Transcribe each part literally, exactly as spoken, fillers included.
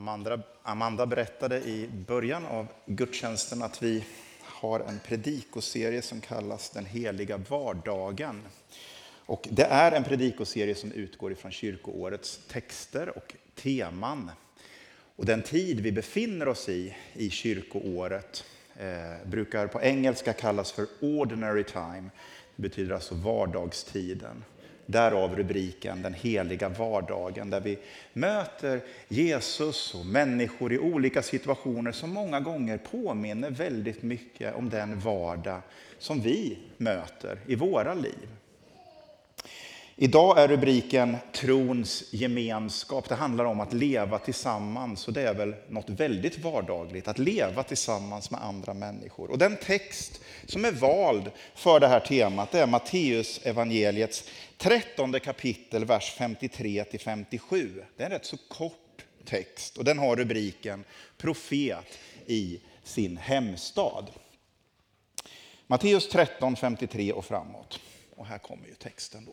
Amanda, Amanda berättade i början av gudstjänsten att vi har en predikoserie som kallas Den heliga vardagen. Och det är en predikoserie som utgår ifrån kyrkoårets texter och teman. Och den tid vi befinner oss i, i kyrkoåret, eh, brukar på engelska kallas för ordinary time. Det betyder alltså vardagstiden. Därav rubriken Den heliga vardagen, där vi möter Jesus och människor i olika situationer som många gånger påminner väldigt mycket om den vardag som vi möter i våra liv. Idag är rubriken Trons gemenskap. Det handlar om att leva tillsammans, och det är väl något väldigt vardagligt, att leva tillsammans med andra människor. Och den text som är vald för det här temat är Matteus evangeliets trettonde kapitel, vers femtiotre till femtiosju. Det är en rätt så kort text och den har rubriken Profet i sin hemstad. Matteus tretton, femtiotre och framåt. Och här kommer ju texten då.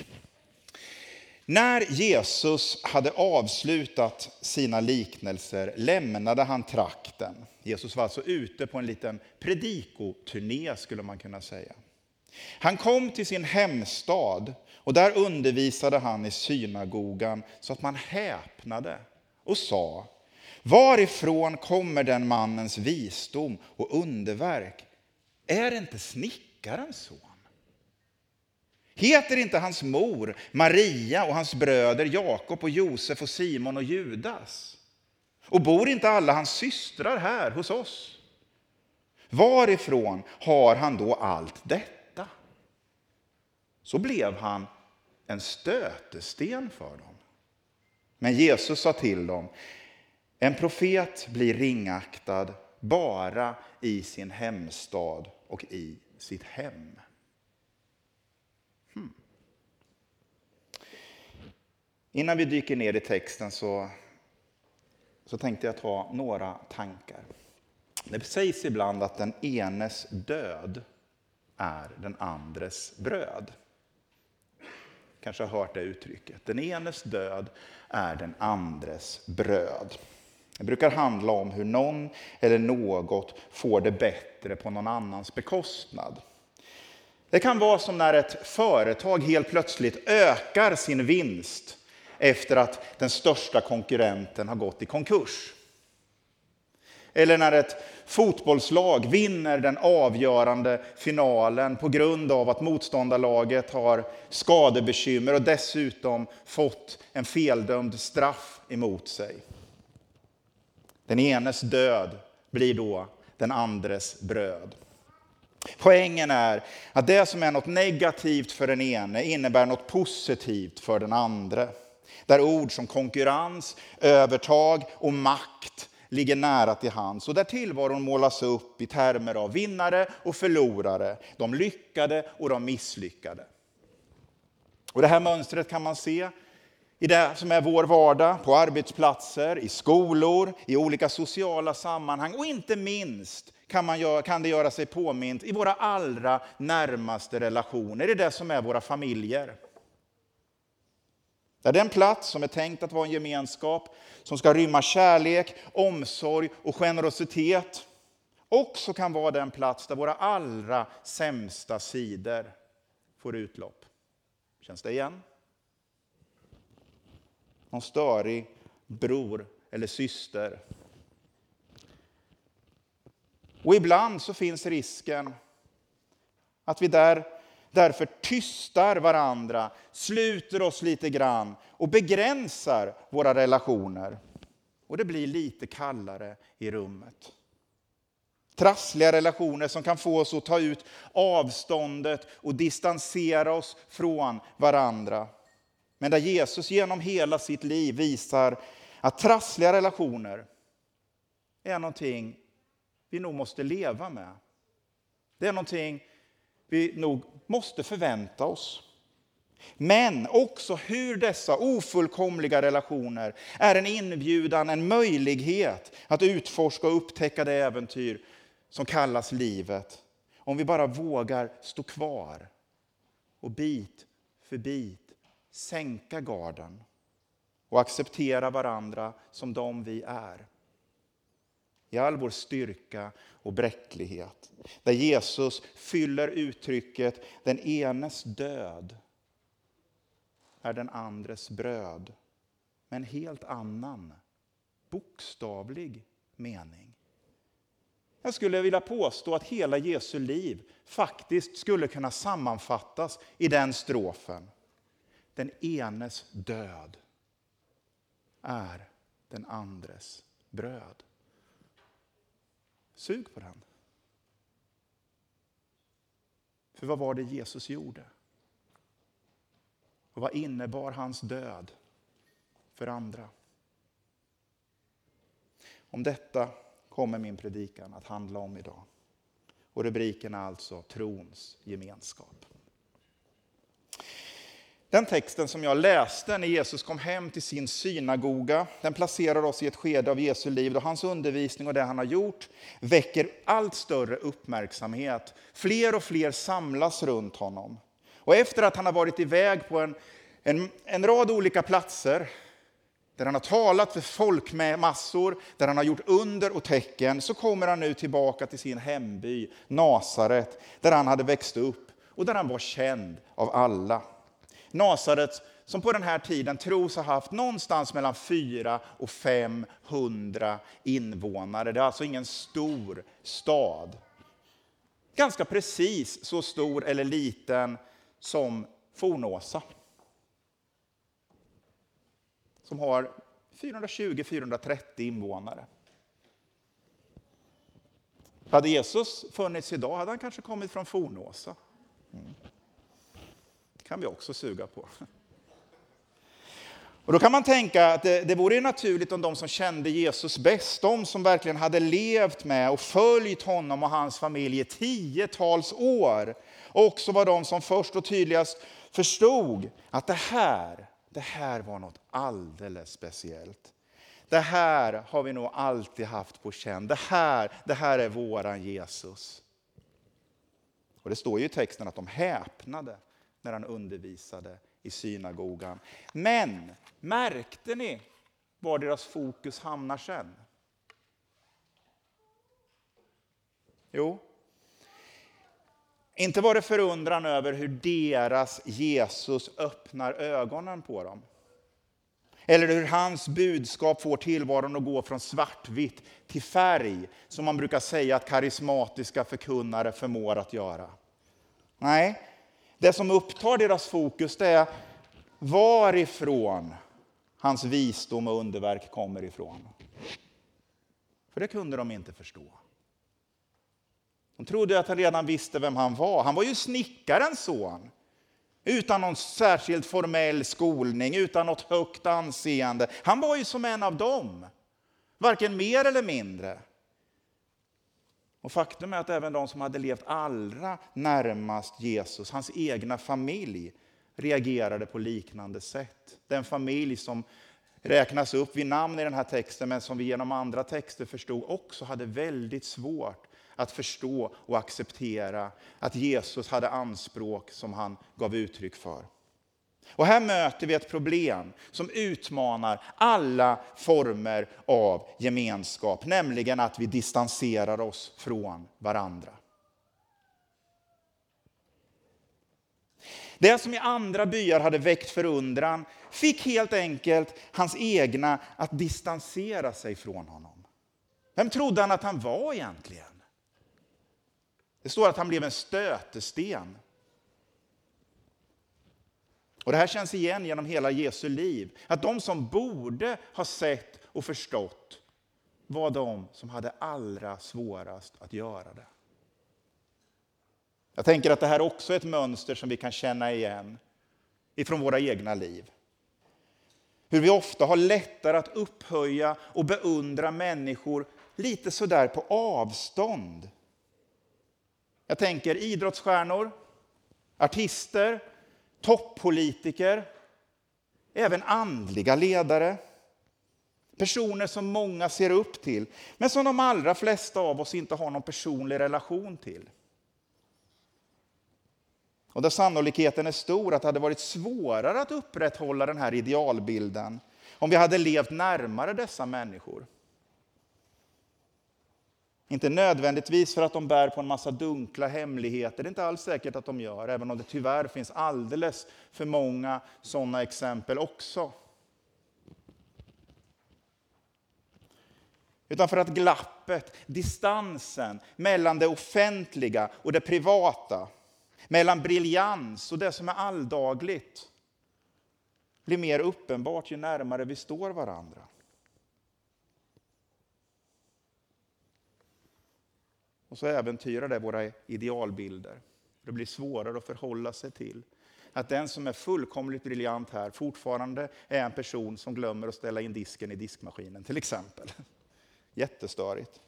När Jesus hade avslutat sina liknelser lämnade han trakten. Jesus var alltså ute på en liten predikoturné, skulle man kunna säga. Han kom till sin hemstad och där undervisade han i synagogan så att man häpnade och sa: varifrån kommer den mannens visdom och underverk? Är inte snickarens son? Heter inte hans mor Maria och hans bröder Jakob och Josef och Simon och Judas? Och bor inte alla hans systrar här hos oss? Varifrån har han då allt detta? Så blev han en stötesten för dem. Men Jesus sa till dem: en profet blir ringaktad bara i sin hemstad och i sitt hem. Hmm. Innan vi dyker ner i texten så, så tänkte jag ta några tankar. Det sägs ibland att den enes död är den andres bröd. Kanske har hört det uttrycket. Den enes död är den andres bröd. Det brukar handla om hur någon eller något får det bättre på någon annans bekostnad. Det kan vara som när ett företag helt plötsligt ökar sin vinst efter att den största konkurrenten har gått i konkurs. Eller när ett fotbollslag vinner den avgörande finalen på grund av att motståndarlaget har skadebekymmer och dessutom fått en feldömd straff emot sig. Den enes död blir då den andres bröd. Poängen är att det som är något negativt för den ene innebär något positivt för den andra. Där ord som konkurrens, övertag och makt ligger nära till hands. Och där tillvaron målas upp i termer av vinnare och förlorare. De lyckade och de misslyckade. Och det här mönstret kan man se i det som är vår vardag, på arbetsplatser, i skolor, i olika sociala sammanhang. Och inte minst kan, man göra, kan det göra sig påmint i våra allra närmaste relationer. I det som är våra familjer. Där den plats som är tänkt att vara en gemenskap som ska rymma kärlek, omsorg och generositet också kan vara den plats där våra allra sämsta sidor får utlopp. Känns det igen? Någon störig bror eller syster. Och ibland så finns risken att vi där därför tystar varandra, sluter oss lite grann och begränsar våra relationer. Och det blir lite kallare i rummet. Trassliga relationer som kan få oss att ta ut avståndet och distansera oss från varandra. Men där Jesus genom hela sitt liv visar att trassliga relationer är någonting vi nog måste leva med. Det är någonting vi nog måste förvänta oss. Men också hur dessa ofullkomliga relationer är en inbjudan, en möjlighet att utforska och upptäcka det äventyr som kallas livet. Om vi bara vågar stå kvar och bit för bit sänka garden och acceptera varandra som de vi är. I all vår styrka och bräcklighet. Där Jesus fyller uttrycket den enes död är den andres bröd. Med en helt annan, bokstavlig mening. Jag skulle vilja påstå att hela Jesu liv faktiskt skulle kunna sammanfattas i den strofen. Den enes död är den andres bröd. Sug på den. För vad var det Jesus gjorde? Och vad innebar hans död för andra? Om detta kommer min predikan att handla om idag. Och rubriken är alltså trons gemenskap. Den texten som jag läste när Jesus kom hem till sin synagoga, den placerar oss i ett skede av Jesu liv då hans undervisning och det han har gjort väcker allt större uppmärksamhet. Fler och fler samlas runt honom. Och efter att han har varit iväg på en, en, en rad olika platser, där han har talat för folkmassor, där han har gjort under och tecken, så kommer han nu tillbaka till sin hemby, Nasaret, där han hade växt upp och där han var känd av alla. Nasaret som på den här tiden tros ha haft någonstans mellan fyra och femhundra invånare. Det är alltså ingen stor stad. Ganska precis så stor eller liten som Fornåsa. Som har fyrahundratjugo till fyrahundratrettio invånare. Hade Jesus funnits idag hade han kanske kommit från Fornåsa. Mm. Det kan vi också suga på. Och då kan man tänka att det, det vore naturligt om de som kände Jesus bäst, de som verkligen hade levt med och följt honom och hans familj i tiotals år, också var de som först och tydligast förstod att det här, det här var något alldeles speciellt. Det här har vi nog alltid haft på känn. Det här, det här är våran Jesus. Och det står ju i texten att de häpnade när han undervisade i synagogan. Men märkte ni var deras fokus hamnar sen? Jo, inte var det förundran över hur deras Jesus öppnar ögonen på dem. Eller hur hans budskap får tillvaron att gå från svartvitt till färg, som man brukar säga att karismatiska förkunnare förmår att göra. Nej, det som upptar deras fokus det är varifrån hans visdom och underverk kommer ifrån. För det kunde de inte förstå. De trodde att han redan visste vem han var. Han var ju snickarens son. Utan någon särskilt formell skolning, utan något högt anseende. Han var ju som en av dem. Varken mer eller mindre. Och faktum är att även de som hade levt allra närmast Jesus, hans egna familj, reagerade på liknande sätt. Den familj som räknas upp vid namn i den här texten, men som vi genom andra texter förstod också hade väldigt svårt att förstå och acceptera att Jesus hade anspråk som han gav uttryck för. Och här möter vi ett problem som utmanar alla former av gemenskap, nämligen att vi distanserar oss från varandra. Det som i andra byar hade väckt förundran fick helt enkelt hans egna att distansera sig från honom. Vem trodde han att han var egentligen? Det står att han blev en stötesten. Och det här känns igen genom hela Jesu liv. Att de som borde ha sett och förstått var de som hade allra svårast att göra det. Jag tänker att det här också är ett mönster som vi kan känna igen ifrån våra egna liv. Hur vi ofta har lättare att upphöja och beundra människor lite sådär på avstånd. Jag tänker idrottsstjärnor, artister, toppolitiker, även andliga ledare. Personer som många ser upp till, men som de allra flesta av oss inte har någon personlig relation till. Och där sannolikheten är stor att det hade varit svårare att upprätthålla den här idealbilden om vi hade levt närmare dessa människor. Inte nödvändigtvis för att de bär på en massa dunkla hemligheter. Det är inte alls säkert att de gör, även om det tyvärr finns alldeles för många sådana exempel också. Utan för att glappet, distansen mellan det offentliga och det privata, mellan briljans och det som är alldagligt, blir mer uppenbart ju närmare vi står varandra. Och så äventyrar det våra idealbilder. Det blir svårare att förhålla sig till att den som är fullkomligt briljant här fortfarande är en person som glömmer att ställa in disken i diskmaskinen till exempel. Jättestörigt.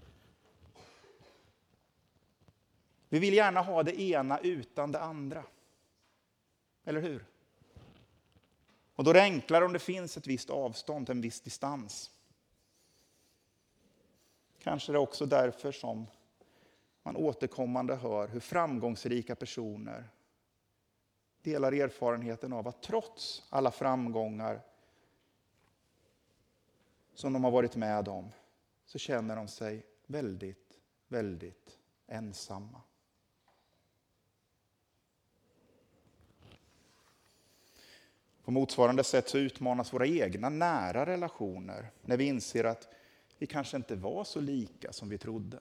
Vi vill gärna ha det ena utan det andra. Eller hur? Och då är det enklare om det finns ett visst avstånd, en viss distans. Kanske det är också därför som man återkommande hör hur framgångsrika personer delar erfarenheten av att trots alla framgångar som de har varit med om, så känner de sig väldigt, väldigt ensamma. På motsvarande sätt så utmanas våra egna nära relationer när vi inser att vi kanske inte var så lika som vi trodde.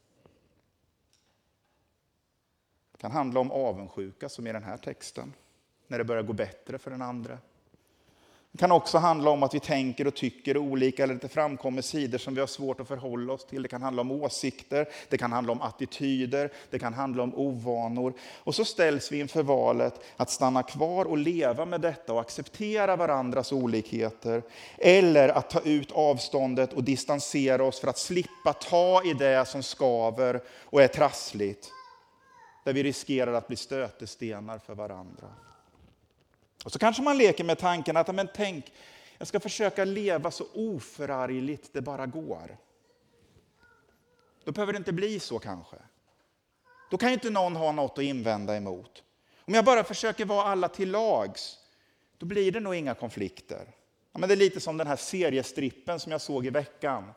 Det kan handla om avundsjuka som i den här texten, när det börjar gå bättre för den andra. Det kan också handla om att vi tänker och tycker olika eller det framkommer sidor som vi har svårt att förhålla oss till. Det kan handla om åsikter, det kan handla om attityder, det kan handla om ovanor. Och så ställs vi inför valet att stanna kvar och leva med detta och acceptera varandras olikheter. Eller att ta ut avståndet och distansera oss för att slippa ta i det som skaver och är trassligt. Där vi riskerar att bli stötestenar för varandra. Och så kanske man leker med tanken att men tänk, jag ska försöka leva så oförargligt det bara går. Då behöver det inte bli så kanske. Då kan ju inte någon ha något att invända emot. Om jag bara försöker vara alla till lags, då blir det nog inga konflikter. Ja, men det är lite som den här seriestrippen som jag såg i veckan.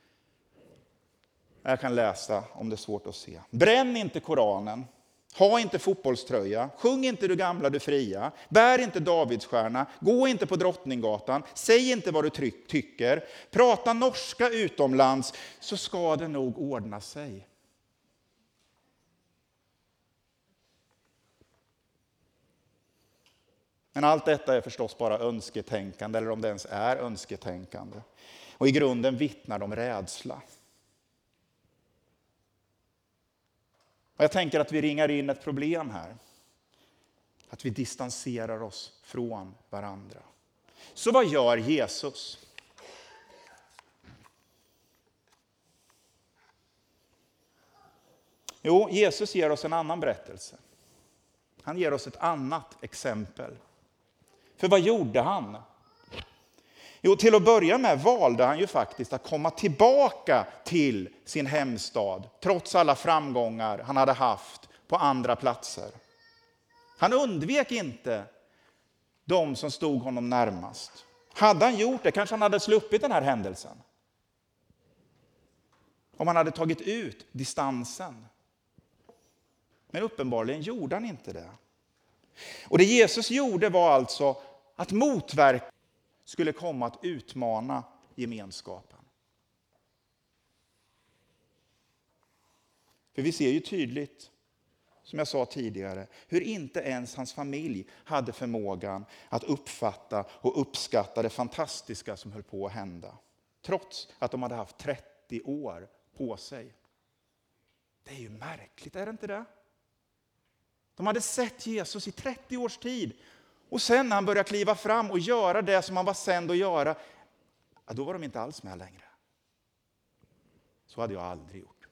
Jag kan läsa om det är svårt att se. Bränn inte Koranen. Ha inte fotbollströja, sjung inte du gamla du fria, bär inte Davidsstjärna, gå inte på Drottninggatan, säg inte vad du tryck, tycker, prata norska utomlands så ska det nog ordna sig. Men allt detta är förstås bara önsketänkande, eller om det ens är önsketänkande. Och i grunden vittnar de rädsla. Och jag tänker att vi ringar in ett problem här. Att vi distanserar oss från varandra. Så vad gör Jesus? Jo, Jesus ger oss en annan berättelse. Han ger oss ett annat exempel. För vad gjorde han? Jo, till att börja med valde han ju faktiskt att komma tillbaka till sin hemstad, trots alla framgångar han hade haft på andra platser. Han undvek inte de som stod honom närmast. Hade han gjort det, kanske han hade sluppit den här händelsen. Om han hade tagit ut distansen. Men uppenbarligen gjorde han inte det. Och det Jesus gjorde var alltså att motverka skulle komma att utmana gemenskapen. För vi ser ju tydligt, som jag sa tidigare, hur inte ens hans familj hade förmågan att uppfatta och uppskatta det fantastiska som höll på att hända. Trots att de hade haft trettio år på sig. Det är ju märkligt, är det inte det? De hade sett Jesus i trettio års tid. Och sen när han började kliva fram och göra det som han var sänd att göra, ja, då var de inte alls med längre. Så hade jag aldrig gjort.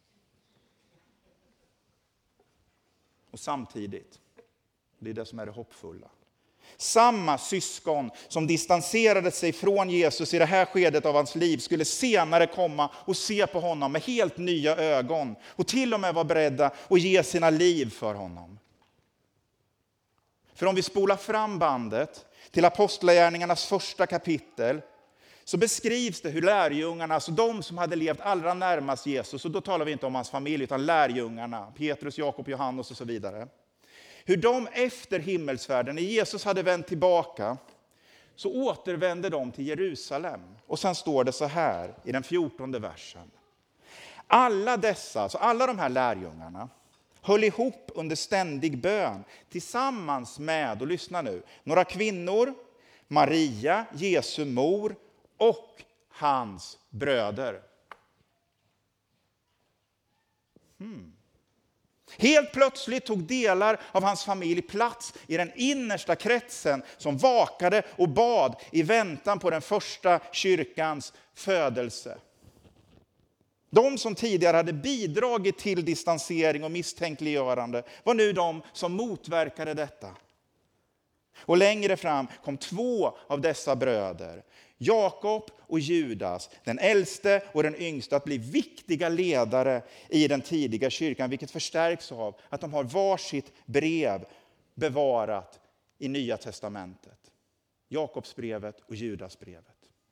Och samtidigt, det är det som är det hoppfulla. Samma syskon som distanserade sig från Jesus i det här skedet av hans liv skulle senare komma och se på honom med helt nya ögon. Och till och med vara beredda att ge sina liv för honom. För om vi spolar fram bandet till Apostlagärningarnas första kapitel, så beskrivs det hur lärjungarna, alltså de som hade levt allra närmast Jesus, och då talar vi inte om hans familj utan lärjungarna, Petrus, Jakob, Johannes och så vidare. Hur de efter himmelsfärden, när Jesus hade vänt tillbaka, så återvände de till Jerusalem. Och sen står det så här i den fjortonde versen. Alla dessa, alltså alla de här lärjungarna, höll ihop under ständig bön tillsammans med, och lyssna nu, några kvinnor, Maria, Jesu mor och hans bröder. Hmm. Helt plötsligt tog delar av hans familj plats i den innersta kretsen som vakade och bad i väntan på den första kyrkans födelse. De som tidigare hade bidragit till distansering och misstänkliggörande var nu de som motverkade detta. Och längre fram kom två av dessa bröder, Jakob och Judas, den äldste och den yngste, att bli viktiga ledare i den tidiga kyrkan, vilket förstärks av att de har varsitt brev bevarat i Nya testamentet. Jakobsbrevet och Judasbrevet.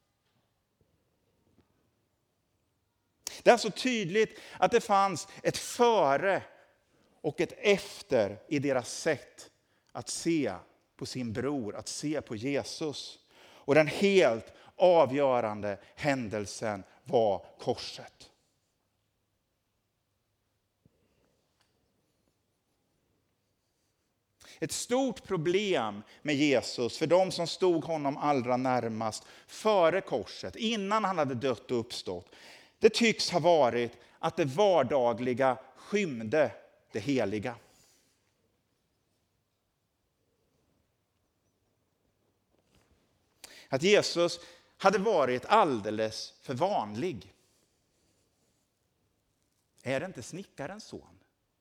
Det är alltså tydligt att det fanns ett före och ett efter i deras sätt att se på sin bror, att se på Jesus. Och den helt avgörande händelsen var korset. Ett stort problem med Jesus för de som stod honom allra närmast före korset, innan han hade dött och uppstått, det tycks ha varit att det vardagliga skymde det heliga. Att Jesus hade varit alldeles för vanlig. Är det inte snickarens son?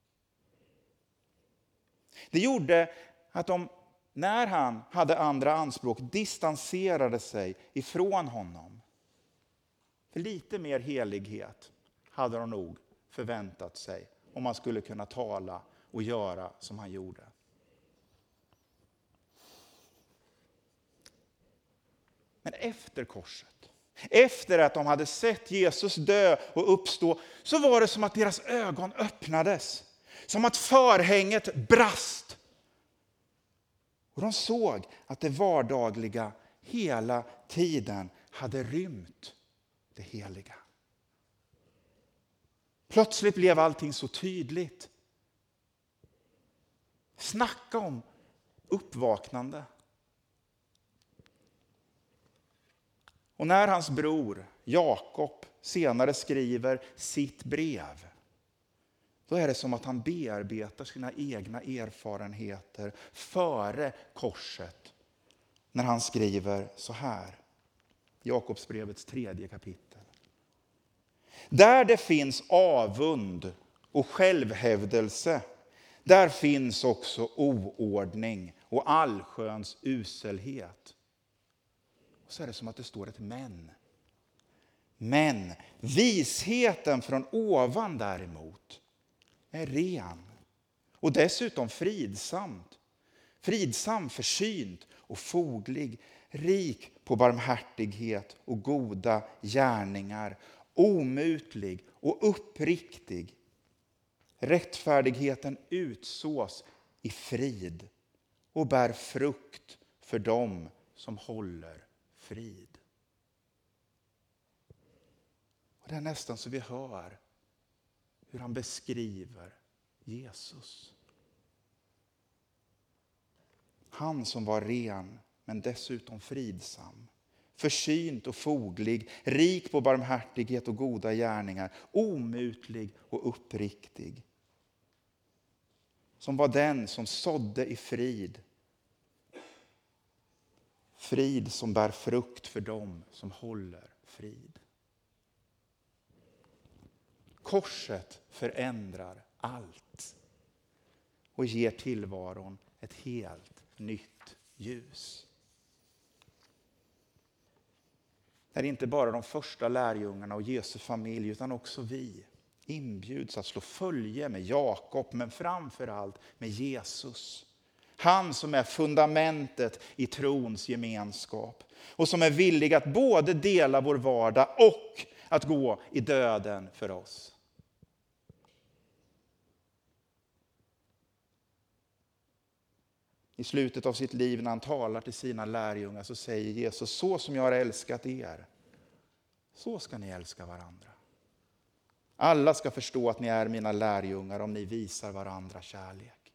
Det gjorde att de, när han hade andra anspråk, distanserade sig ifrån honom. För lite mer helighet hade de nog förväntat sig om man skulle kunna tala och göra som han gjorde. Men efter korset, efter att de hade sett Jesus dö och uppstå, så var det som att deras ögon öppnades. Som att förhänget brast. Och de såg att det vardagliga hela tiden hade rymt det heliga. Plötsligt blev allting så tydligt. Snacka om uppvaknande. Och när hans bror Jakob senare skriver sitt brev, då är det som att han bearbetar sina egna erfarenheter före korset. När han skriver så här, Jakobsbrevets tredje kapitel. Där det finns avund och självhävdelse, där finns också oordning och allsköns uselhet. Och så är det som att det står ett men. Men visheten från ovan däremot är ren och dessutom fridsamt. Fridsam, försynt och foglig, rik på barmhärtighet och goda gärningar, omutlig och uppriktig. Rättfärdigheten utsås i frid och bär frukt för dem som håller frid. Och det är nästan så vi hör hur han beskriver Jesus. Han som var ren men dessutom fridsam. Försynt och foglig, rik på barmhärtighet och goda gärningar. Omutlig och uppriktig. Som var den som sådde i frid. Frid som bär frukt för dem som håller frid. Korset förändrar allt och ger tillvaron ett helt nytt ljus. Där inte bara de första lärjungarna och Jesu familj utan också vi inbjuds att slå följe med Jakob, men framför allt med Jesus. Han som är fundamentet i trons gemenskap. Och som är villig att både dela vår vardag och att gå i döden för oss. I slutet av sitt liv när han talar till sina lärjungar så säger Jesus: så som jag har älskat er, så ska ni älska varandra. Alla ska förstå att ni är mina lärjungar om ni visar varandra kärlek.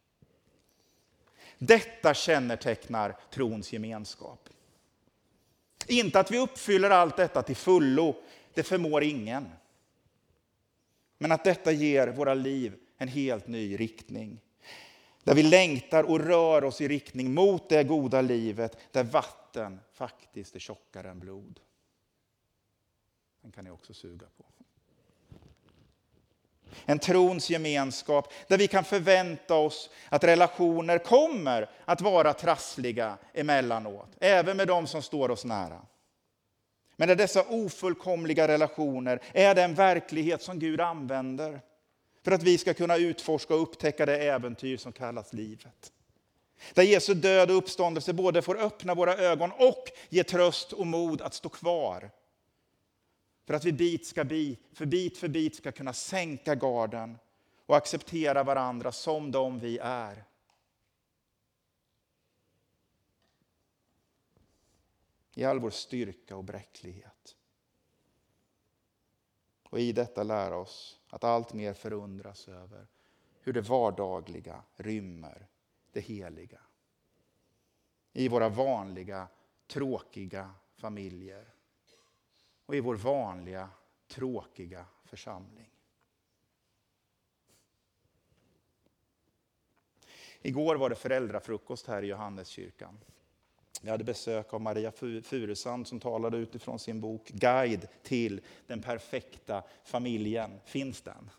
Detta kännetecknar trons gemenskap. Inte att vi uppfyller allt detta till fullo, det förmår ingen. Men att detta ger våra liv en helt ny riktning. Där vi längtar och rör oss i riktning mot det goda livet, där vatten faktiskt är tjockare än blod. Den kan ni också suga på. En trons gemenskap där vi kan förvänta oss att relationer kommer att vara trassliga emellanåt. Även med de som står oss nära. Men där dessa ofullkomliga relationer är den verklighet som Gud använder. För att vi ska kunna utforska och upptäcka det äventyr som kallas livet. Där Jesu död och uppståndelse både får öppna våra ögon och ge tröst och mod att stå kvar. För att vi bit, ska bit, för bit för bit ska kunna sänka garden och acceptera varandra som de vi är. I all vår styrka och bräcklighet. Och i detta lära oss att allt mer förundras över hur det vardagliga rymmer det heliga. I våra vanliga, tråkiga familjer. Och i vår vanliga, tråkiga församling. Igår var det föräldrafrukost här i Johanneskyrkan. Vi hade besök av Maria Furusand som talade utifrån sin bok Guide till den perfekta familjen. Finns den?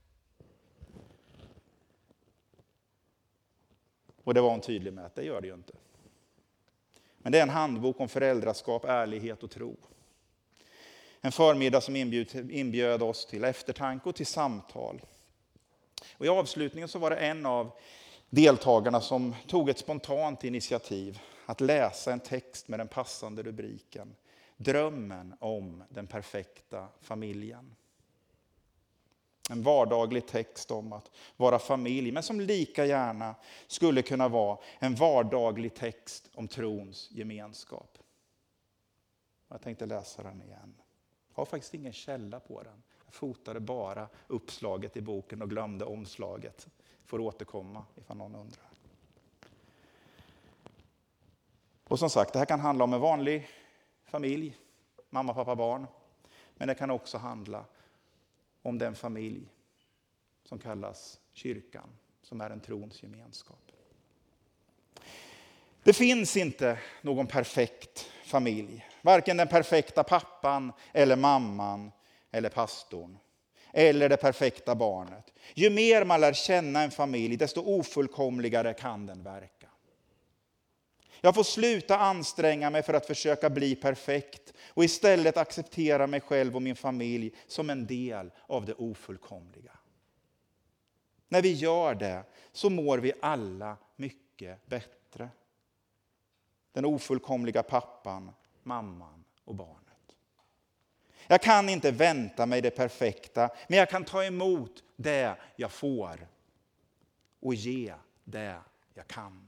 Och det var hon tydlig med att det gör det ju inte. Men det är en handbok om föräldraskap, ärlighet och tro. En förmiddag som inbjöd, inbjöd oss till eftertanke och till samtal. Och i avslutningen så var det en av deltagarna som tog ett spontant initiativ att läsa en text med den passande rubriken Drömmen om den perfekta familjen. En vardaglig text om att vara familj, men som lika gärna skulle kunna vara en vardaglig text om trons gemenskap. Jag tänkte läsa den igen. Jag har faktiskt ingen källa på den. Jag fotade bara uppslaget i boken och glömde omslaget. Får återkomma ifall någon undrar. Och som sagt, det här kan handla om en vanlig familj, mamma, pappa, barn. Men det kan också handla om den familj som kallas kyrkan, som är en trons gemenskap. Det finns inte någon perfekt familj. Varken den perfekta pappan eller mamman eller pastorn. Eller det perfekta barnet. Ju mer man lär känna en familj, desto ofullkomligare kan den verka. Jag får sluta anstränga mig för att försöka bli perfekt och istället acceptera mig själv och min familj som en del av det ofullkomliga. När vi gör det så mår vi alla mycket bättre. Den ofullkomliga pappan, mamman och barnet. Jag kan inte vänta mig det perfekta, men jag kan ta emot det jag får och ge det jag kan.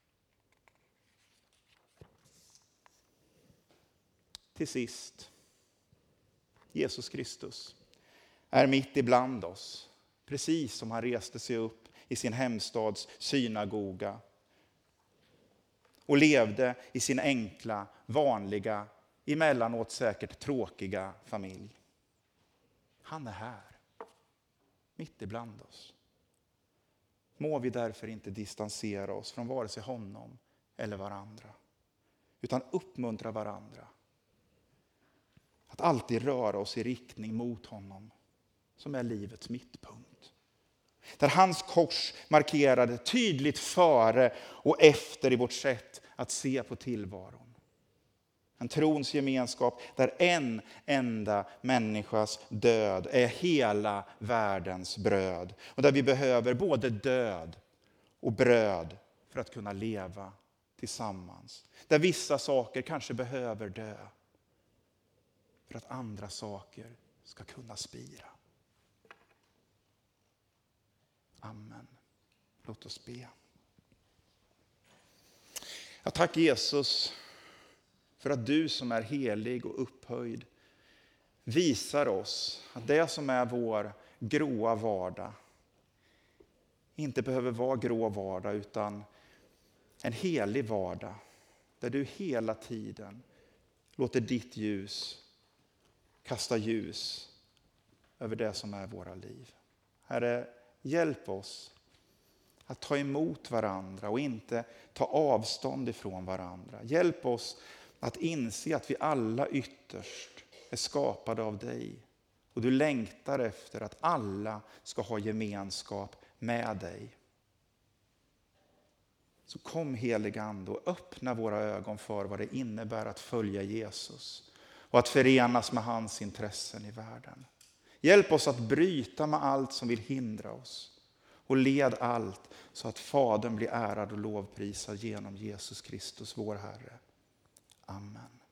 Till sist, Jesus Kristus är mitt ibland oss, precis som han reste sig upp i sin hemstads synagoga och levde i sin enkla, vanliga, emellanåt säkert tråkiga familj. Han är här, mitt ibland oss. Må vi därför inte distansera oss från vare sig honom eller varandra, utan uppmuntra varandra. Att alltid röra oss i riktning mot honom som är livets mittpunkt. Där hans kors markerade tydligt före och efter i vårt sätt att se på tillvaron. En trons gemenskap där en enda människas död är hela världens bröd. Och där vi behöver både död och bröd för att kunna leva tillsammans. Där vissa saker kanske behöver dö för att andra saker ska kunna spira. Amen. Låt oss be. Jag tackar Jesus för att du som är helig och upphöjd visar oss att det som är vår gråa vardag inte behöver vara grå vardag utan en helig vardag där du hela tiden låter ditt ljus kasta ljus över det som är våra liv. Herre, hjälp oss att ta emot varandra och inte ta avstånd ifrån varandra. Hjälp oss att inse att vi alla ytterst är skapade av dig. Och du längtar efter att alla ska ha gemenskap med dig. Så kom heliga Ande och öppna våra ögon för vad det innebär att följa Jesus. Och att förenas med hans intressen i världen. Hjälp oss att bryta med allt som vill hindra oss. Och led allt så att Fadern blir ärad och lovprisad genom Jesus Kristus, vår Herre. Amen.